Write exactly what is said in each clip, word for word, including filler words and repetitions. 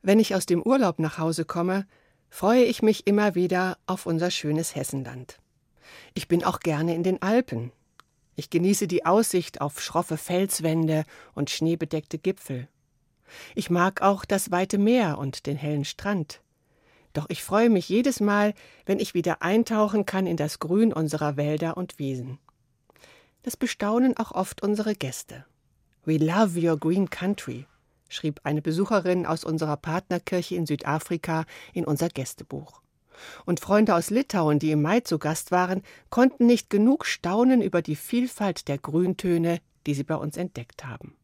Wenn ich aus dem Urlaub nach Hause komme, freue ich mich immer wieder auf unser schönes Hessenland. Ich bin auch gerne in den Alpen. Ich genieße die Aussicht auf schroffe Felswände und schneebedeckte Gipfel. Ich mag auch das weite Meer und den hellen Strand. Doch ich freue mich jedes Mal, wenn ich wieder eintauchen kann in das Grün unserer Wälder und Wiesen. Das bestaunen auch oft unsere Gäste. We love your green country, schrieb eine Besucherin aus unserer Partnerkirche in Südafrika in unser Gästebuch. Und Freunde aus Litauen, die im Mai zu Gast waren, konnten nicht genug staunen über die Vielfalt der Grüntöne, die sie bei uns entdeckt haben.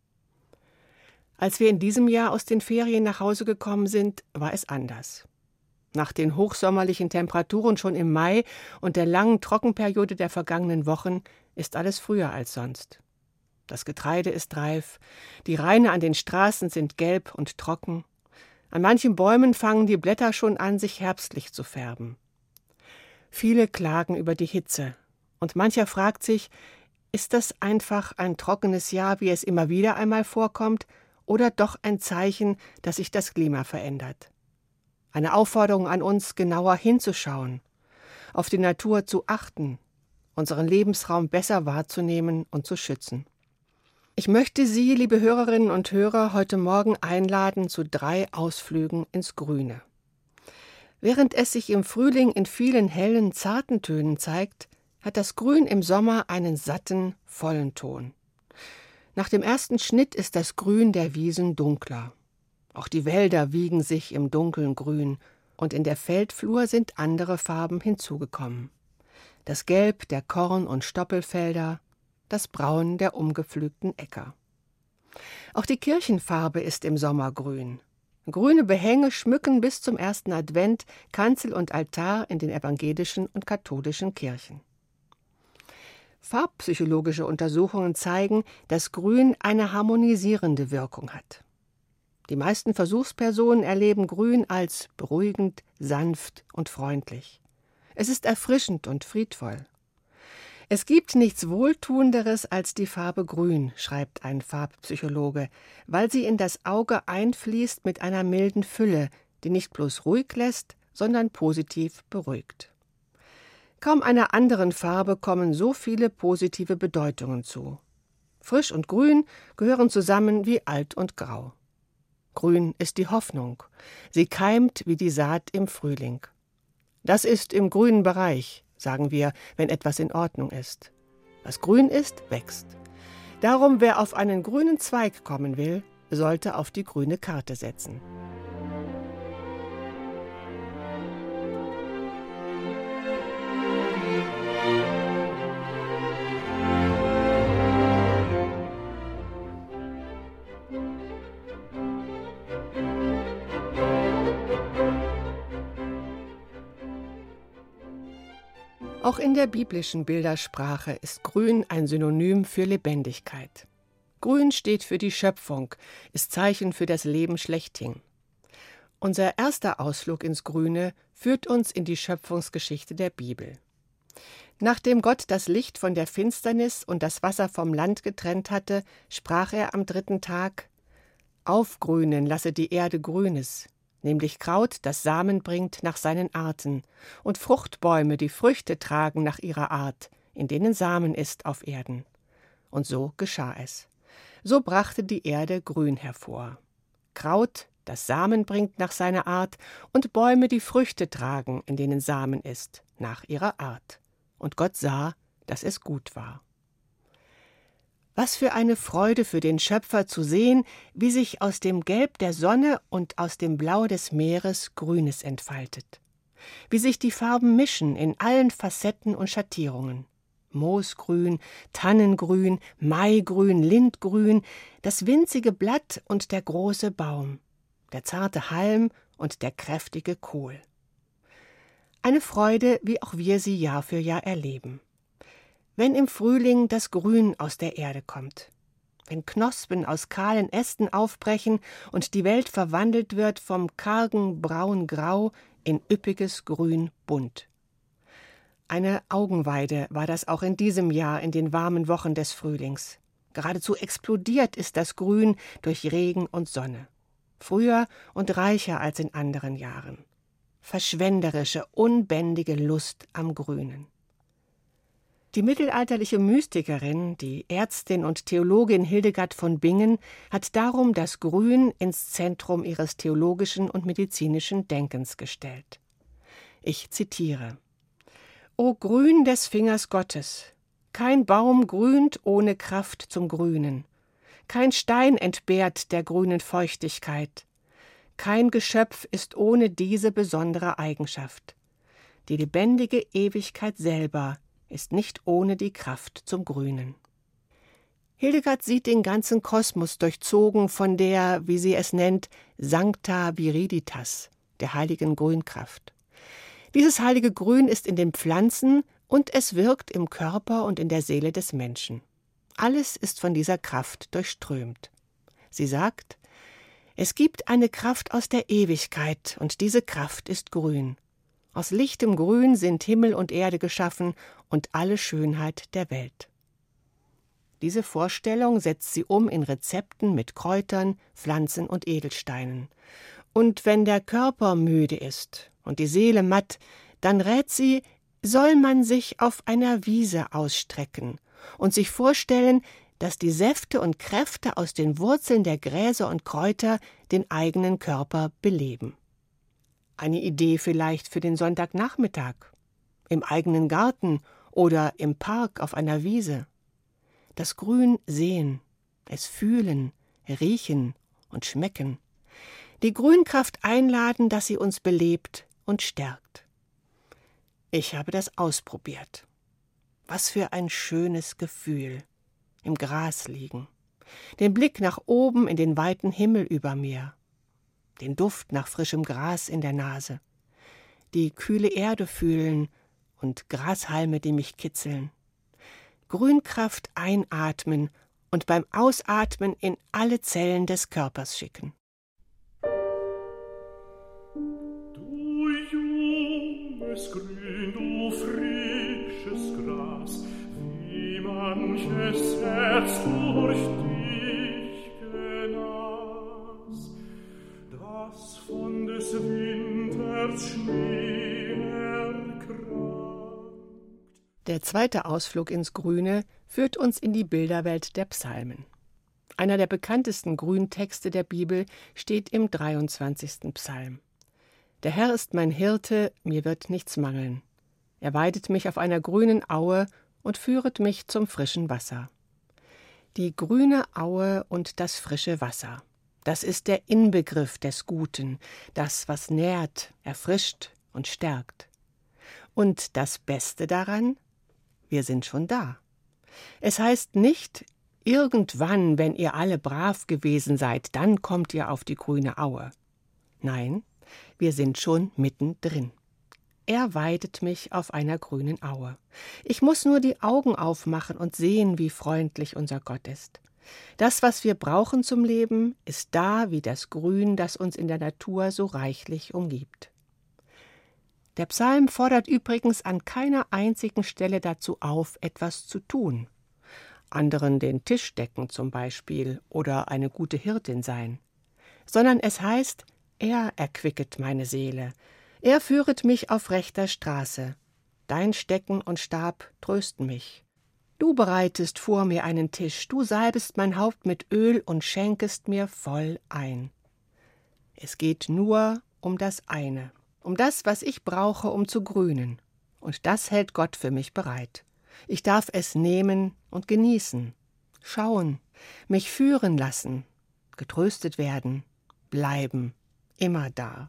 Als wir in diesem Jahr aus den Ferien nach Hause gekommen sind, war es anders. Nach den hochsommerlichen Temperaturen schon im Mai und der langen Trockenperiode der vergangenen Wochen ist alles früher als sonst. Das Getreide ist reif, die Raine an den Straßen sind gelb und trocken. An manchen Bäumen fangen die Blätter schon an, sich herbstlich zu färben. Viele klagen über die Hitze und mancher fragt sich, ist das einfach ein trockenes Jahr, wie es immer wieder einmal vorkommt, oder doch ein Zeichen, dass sich das Klima verändert? Eine Aufforderung an uns, genauer hinzuschauen, auf die Natur zu achten, unseren Lebensraum besser wahrzunehmen und zu schützen. Ich möchte Sie, liebe Hörerinnen und Hörer, heute Morgen einladen zu drei Ausflügen ins Grüne. Während es sich im Frühling in vielen hellen, zarten Tönen zeigt, hat das Grün im Sommer einen satten, vollen Ton. Nach dem ersten Schnitt ist das Grün der Wiesen dunkler. Auch die Wälder wiegen sich im dunklen Grün, und in der Feldflur sind andere Farben hinzugekommen. Das Gelb der Korn- und Stoppelfelder, das Braun der umgepflügten Äcker. Auch die Kirchenfarbe ist im Sommer grün. Grüne Behänge schmücken bis zum ersten Advent Kanzel und Altar in den evangelischen und katholischen Kirchen. Farbpsychologische Untersuchungen zeigen, dass Grün eine harmonisierende Wirkung hat. Die meisten Versuchspersonen erleben Grün als beruhigend, sanft und freundlich. Es ist erfrischend und friedvoll. Es gibt nichts Wohltuenderes als die Farbe Grün, schreibt ein Farbpsychologe, weil sie in das Auge einfließt mit einer milden Fülle, die nicht bloß ruhig lässt, sondern positiv beruhigt. Kaum einer anderen Farbe kommen so viele positive Bedeutungen zu. Frisch und Grün gehören zusammen wie Alt und Grau. Grün ist die Hoffnung. Sie keimt wie die Saat im Frühling. Das ist im grünen Bereich, sagen wir, wenn etwas in Ordnung ist. Was grün ist, wächst. Darum, wer auf einen grünen Zweig kommen will, sollte auf die grüne Karte setzen. Auch in der biblischen Bildersprache ist Grün ein Synonym für Lebendigkeit. Grün steht für die Schöpfung, ist Zeichen für das Leben schlechthin. Unser erster Ausflug ins Grüne führt uns in die Schöpfungsgeschichte der Bibel. Nachdem Gott das Licht von der Finsternis und das Wasser vom Land getrennt hatte, sprach er am dritten Tag: Aufgrünen lasse die Erde Grünes, nämlich Kraut, das Samen bringt nach seinen Arten, und Fruchtbäume, die Früchte tragen nach ihrer Art, in denen Samen ist auf Erden. Und so geschah es. So brachte die Erde Grün hervor. Kraut, das Samen bringt nach seiner Art, und Bäume, die Früchte tragen, in denen Samen ist, nach ihrer Art. Und Gott sah, dass es gut war. Was für eine Freude für den Schöpfer zu sehen, wie sich aus dem Gelb der Sonne und aus dem Blau des Meeres Grünes entfaltet. Wie sich die Farben mischen in allen Facetten und Schattierungen. Moosgrün, Tannengrün, Maigrün, Lindgrün, das winzige Blatt und der große Baum, der zarte Halm und der kräftige Kohl. Eine Freude, wie auch wir sie Jahr für Jahr erleben. Wenn im Frühling das Grün aus der Erde kommt, wenn Knospen aus kahlen Ästen aufbrechen und die Welt verwandelt wird vom kargen Braun-Grau in üppiges Grün-Bunt. Eine Augenweide war das auch in diesem Jahr in den warmen Wochen des Frühlings. Geradezu explodiert ist das Grün durch Regen und Sonne. früher und reicher als in anderen Jahren. Verschwenderische, unbändige Lust am Grünen. Die mittelalterliche Mystikerin, die Ärztin und Theologin Hildegard von Bingen, hat darum das Grün ins Zentrum ihres theologischen und medizinischen Denkens gestellt. Ich zitiere: »O Grün des Fingers Gottes, kein Baum grünt ohne Kraft zum Grünen, kein Stein entbehrt der grünen Feuchtigkeit, kein Geschöpf ist ohne diese besondere Eigenschaft. Die lebendige Ewigkeit selber ist nicht ohne die Kraft zum Grünen.« Hildegard sieht den ganzen Kosmos durchzogen von der, wie sie es nennt, Sancta Viriditas, der heiligen Grünkraft. Dieses heilige Grün ist in den Pflanzen und es wirkt im Körper und in der Seele des Menschen. Alles ist von dieser Kraft durchströmt. Sie sagt: Es gibt eine Kraft aus der Ewigkeit, und diese Kraft ist grün. Aus lichtem Grün sind Himmel und Erde geschaffen und alle Schönheit der Welt. Diese Vorstellung setzt sie um in Rezepten mit Kräutern, Pflanzen und Edelsteinen. Und wenn der Körper müde ist und die Seele matt, dann rät sie, soll man sich auf einer Wiese ausstrecken und sich vorstellen, dass die Säfte und Kräfte aus den Wurzeln der Gräser und Kräuter den eigenen Körper beleben. Eine Idee vielleicht für den Sonntagnachmittag, im eigenen Garten oder im Park auf einer Wiese. Das Grün sehen, es fühlen, riechen und schmecken. Die Grünkraft einladen, dass sie uns belebt und stärkt. Ich habe das ausprobiert. Was für ein schönes Gefühl, im Gras liegen, den Blick nach oben in den weiten Himmel über mir, den Duft nach frischem Gras in der Nase, die kühle Erde fühlen und Grashalme, die mich kitzeln. Grünkraft einatmen und beim Ausatmen in alle Zellen des Körpers schicken. Du junges Grün, du frisches Gras, wie manches Herz durch dich genas, das von des Winters Schnee erkrankt. Der zweite Ausflug ins Grüne führt uns in die Bilderwelt der Psalmen. Einer der bekanntesten Grüntexte der Bibel steht im dreiundzwanzigsten Psalm. Der Herr ist mein Hirte, mir wird nichts mangeln. Er weidet mich auf einer grünen Aue und führet mich zum frischen Wasser. Die grüne Aue und das frische Wasser, das ist der Inbegriff des Guten, das, was nährt, erfrischt und stärkt. Und das Beste daran? Wir sind schon da. Es heißt nicht, irgendwann, wenn ihr alle brav gewesen seid, dann kommt ihr auf die grüne Aue. Nein, wir sind schon mittendrin. Er weidet mich auf einer grünen Aue. Ich muss nur die Augen aufmachen und sehen, wie freundlich unser Gott ist. Das, was wir brauchen zum Leben, ist da wie das Grün, das uns in der Natur so reichlich umgibt. Der Psalm fordert übrigens an keiner einzigen Stelle dazu auf, etwas zu tun. Anderen den Tisch decken zum Beispiel oder eine gute Hirtin sein. Sondern es heißt, er erquicket meine Seele, er führet mich auf rechter Straße. Dein Stecken und Stab trösten mich. Du bereitest vor mir einen Tisch, du salbest mein Haupt mit Öl und schenkest mir voll ein. Es geht nur um das eine. Um das, was ich brauche, um zu grünen. Und das hält Gott für mich bereit. Ich darf es nehmen und genießen, schauen, mich führen lassen, getröstet werden, bleiben, immer da.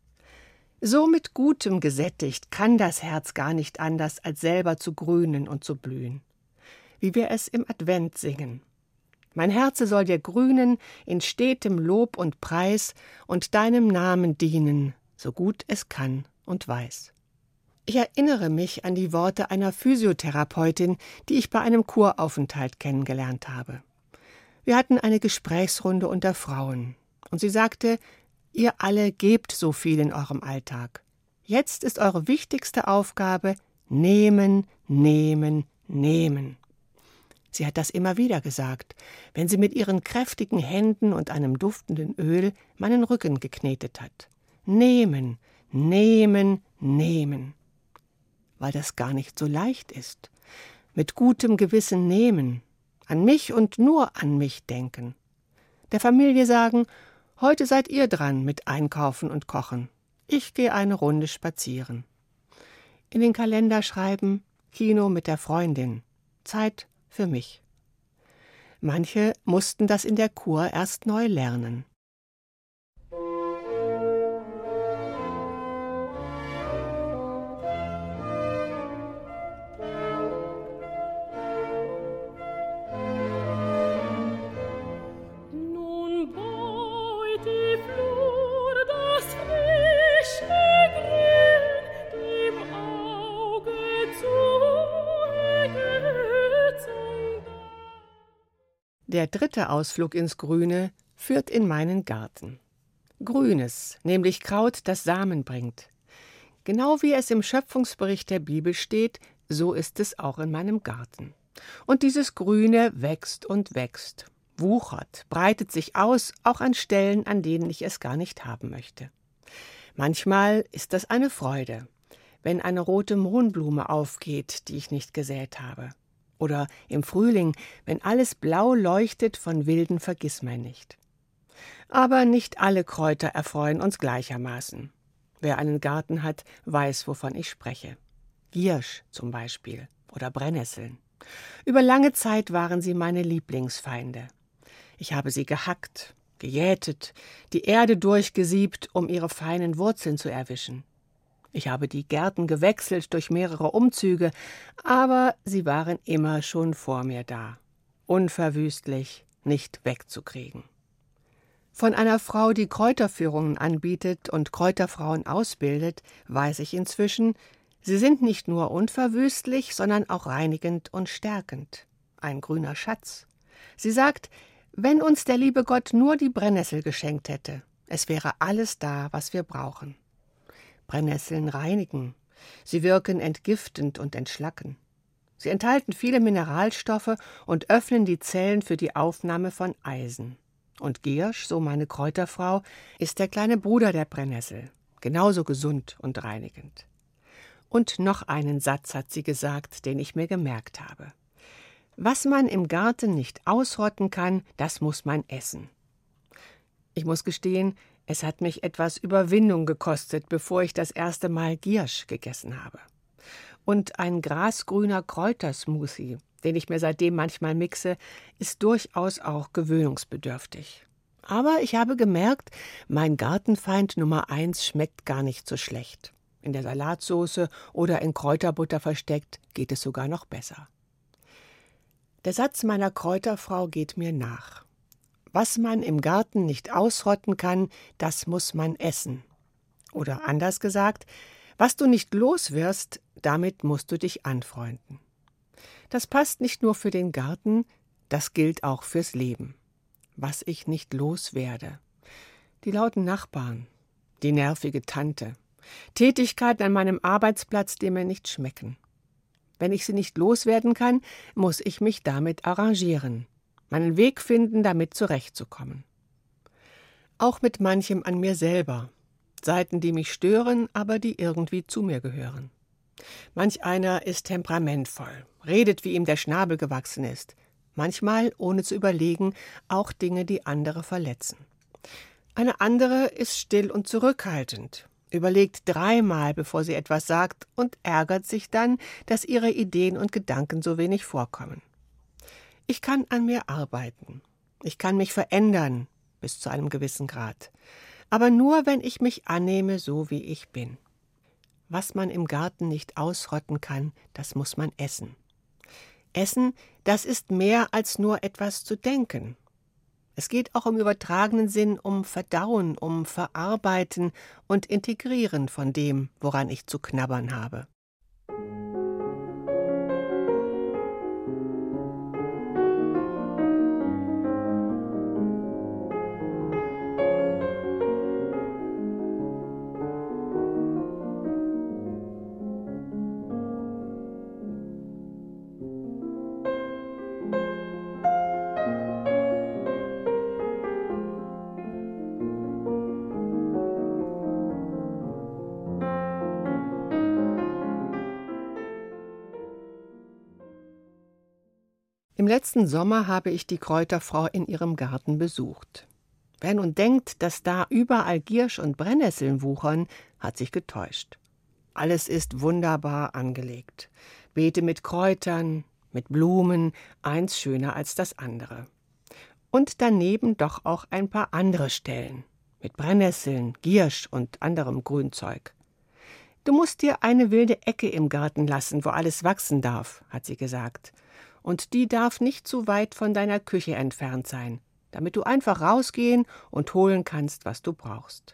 So mit Gutem gesättigt kann das Herz gar nicht anders, als selber zu grünen und zu blühen. Wie wir es im Advent singen. Mein Herze soll dir grünen in stetem Lob und Preis und deinem Namen dienen, so gut es kann und weiß. Ich erinnere mich an die Worte einer Physiotherapeutin, die ich bei einem Kuraufenthalt kennengelernt habe. Wir hatten eine Gesprächsrunde unter Frauen, und sie sagte, ihr alle gebt so viel in eurem Alltag. Jetzt ist eure wichtigste Aufgabe, nehmen, nehmen, nehmen. Sie hat das immer wieder gesagt, wenn sie mit ihren kräftigen Händen und einem duftenden Öl meinen Rücken geknetet hat. Nehmen, nehmen, nehmen. Weil das gar nicht so leicht ist. Mit gutem Gewissen nehmen, an mich und nur an mich denken. Der Familie sagen, heute seid ihr dran mit Einkaufen und Kochen. Ich gehe eine Runde spazieren. In den Kalender schreiben, Kino mit der Freundin, Zeit für mich. Manche mussten das in der Kur erst neu lernen. Der dritte Ausflug ins Grüne führt in meinen Garten. Grünes, nämlich Kraut, das Samen bringt. Genau wie es im Schöpfungsbericht der Bibel steht, so ist es auch in meinem Garten. Und dieses Grüne wächst und wächst, wuchert, breitet sich aus, auch an Stellen, an denen ich es gar nicht haben möchte. Manchmal ist das eine Freude, wenn eine rote Mohnblume aufgeht, die ich nicht gesät habe. Oder im Frühling, wenn alles blau leuchtet von wilden Vergissmeinnicht. Aber nicht alle Kräuter erfreuen uns gleichermaßen. Wer einen Garten hat, weiß, wovon ich spreche. Giersch zum Beispiel oder Brennnesseln. Über lange Zeit waren sie meine Lieblingsfeinde. Ich habe sie gehackt, gejätet, die Erde durchgesiebt, um ihre feinen Wurzeln zu erwischen. Ich habe die Gärten gewechselt durch mehrere Umzüge, aber sie waren immer schon vor mir da, unverwüstlich, nicht wegzukriegen. Von einer Frau, die Kräuterführungen anbietet und Kräuterfrauen ausbildet, weiß ich inzwischen, sie sind nicht nur unverwüstlich, sondern auch reinigend und stärkend. Ein grüner Schatz. Sie sagt, wenn uns der liebe Gott nur die Brennnessel geschenkt hätte, es wäre alles da, was wir brauchen. Brennnesseln reinigen. Sie wirken entgiftend und entschlacken. Sie enthalten viele Mineralstoffe und öffnen die Zellen für die Aufnahme von Eisen. Und Giersch, so meine Kräuterfrau, ist der kleine Bruder der Brennnessel, genauso gesund und reinigend. Und noch einen Satz hat sie gesagt, den ich mir gemerkt habe. Was man im Garten nicht ausrotten kann, das muss man essen. Ich muss gestehen, es hat mich etwas Überwindung gekostet, bevor ich das erste Mal Giersch gegessen habe. Und ein grasgrüner Kräutersmoothie, den ich mir seitdem manchmal mixe, ist durchaus auch gewöhnungsbedürftig. Aber ich habe gemerkt, mein Gartenfeind Nummer eins schmeckt gar nicht so schlecht. In der Salatsauce oder in Kräuterbutter versteckt geht es sogar noch besser. Der Satz meiner Kräuterfrau geht mir nach. Was man im Garten nicht ausrotten kann, das muss man essen. Oder anders gesagt, was du nicht los wirst, damit musst du dich anfreunden. Das passt nicht nur für den Garten, das gilt auch fürs Leben. Was ich nicht los werde. Die lauten Nachbarn, die nervige Tante, Tätigkeiten an meinem Arbeitsplatz, die mir nicht schmecken. Wenn ich sie nicht loswerden kann, muss ich mich damit arrangieren. Meinen Weg finden, damit zurechtzukommen. Auch mit manchem an mir selber. Seiten, die mich stören, aber die irgendwie zu mir gehören. Manch einer ist temperamentvoll, redet, wie ihm der Schnabel gewachsen ist. Manchmal, ohne zu überlegen, auch Dinge, die andere verletzen. Eine andere ist still und zurückhaltend, überlegt dreimal, bevor sie etwas sagt und ärgert sich dann, dass ihre Ideen und Gedanken so wenig vorkommen. Ich kann an mir arbeiten. Ich kann mich verändern, bis zu einem gewissen Grad. Aber nur, wenn ich mich annehme, so wie ich bin. Was man im Garten nicht ausrotten kann, das muss man essen. Essen, das ist mehr als nur etwas zu denken. Es geht auch im übertragenen Sinn um Verdauen, um Verarbeiten und Integrieren von dem, woran ich zu knabbern habe. letzten Sommer habe ich die Kräuterfrau in ihrem Garten besucht. Wer nun denkt, dass da überall Giersch und Brennnesseln wuchern, hat sich getäuscht. Alles ist wunderbar angelegt. Beete mit Kräutern, mit Blumen, eins schöner als das andere. Und daneben doch auch ein paar andere Stellen, mit Brennnesseln, Giersch und anderem Grünzeug. Du musst dir eine wilde Ecke im Garten lassen, wo alles wachsen darf, hat sie gesagt. Und die darf nicht zu weit von deiner Küche entfernt sein, damit du einfach rausgehen und holen kannst, was du brauchst.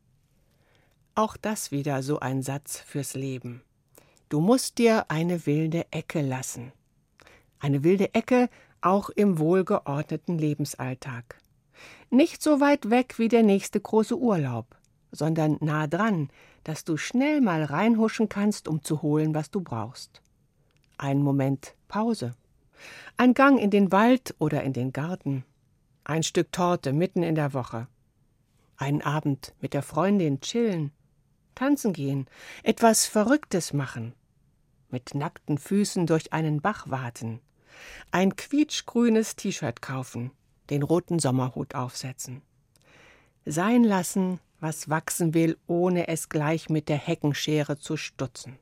Auch das wieder so ein Satz fürs Leben. Du musst dir eine wilde Ecke lassen. Eine wilde Ecke auch im wohlgeordneten Lebensalltag. Nicht so weit weg wie der nächste große Urlaub, sondern nah dran, dass du schnell mal reinhuschen kannst, um zu holen, was du brauchst. Ein Moment Pause. Ein Gang in den Wald oder in den Garten. Ein Stück Torte mitten in der Woche. Einen Abend mit der Freundin chillen. Tanzen gehen. Etwas Verrücktes machen. Mit nackten Füßen durch einen Bach waten. Ein quietschgrünes T-Shirt kaufen. Den roten Sommerhut aufsetzen. Sein lassen, was wachsen will, ohne es gleich mit der Heckenschere zu stutzen.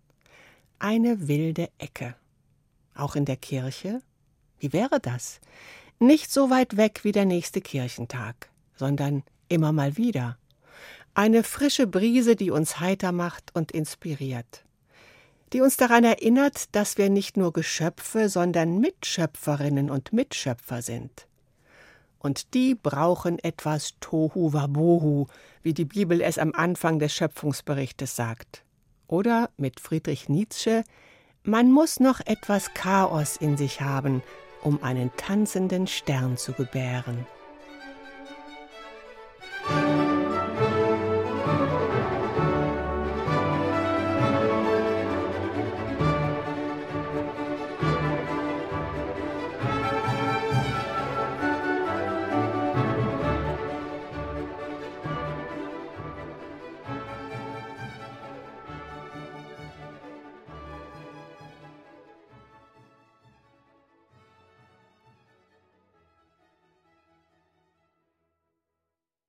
Eine wilde Ecke. Auch in der Kirche? Wie wäre das? Nicht so weit weg wie der nächste Kirchentag, sondern immer mal wieder. Eine frische Brise, die uns heiter macht und inspiriert. Die uns daran erinnert, dass wir nicht nur Geschöpfe, sondern Mitschöpferinnen und Mitschöpfer sind. Und die brauchen etwas Tohu Wabohu, wie die Bibel es am Anfang des Schöpfungsberichtes sagt. Oder mit Friedrich Nietzsche: Man muss noch etwas Chaos in sich haben, um einen tanzenden Stern zu gebären.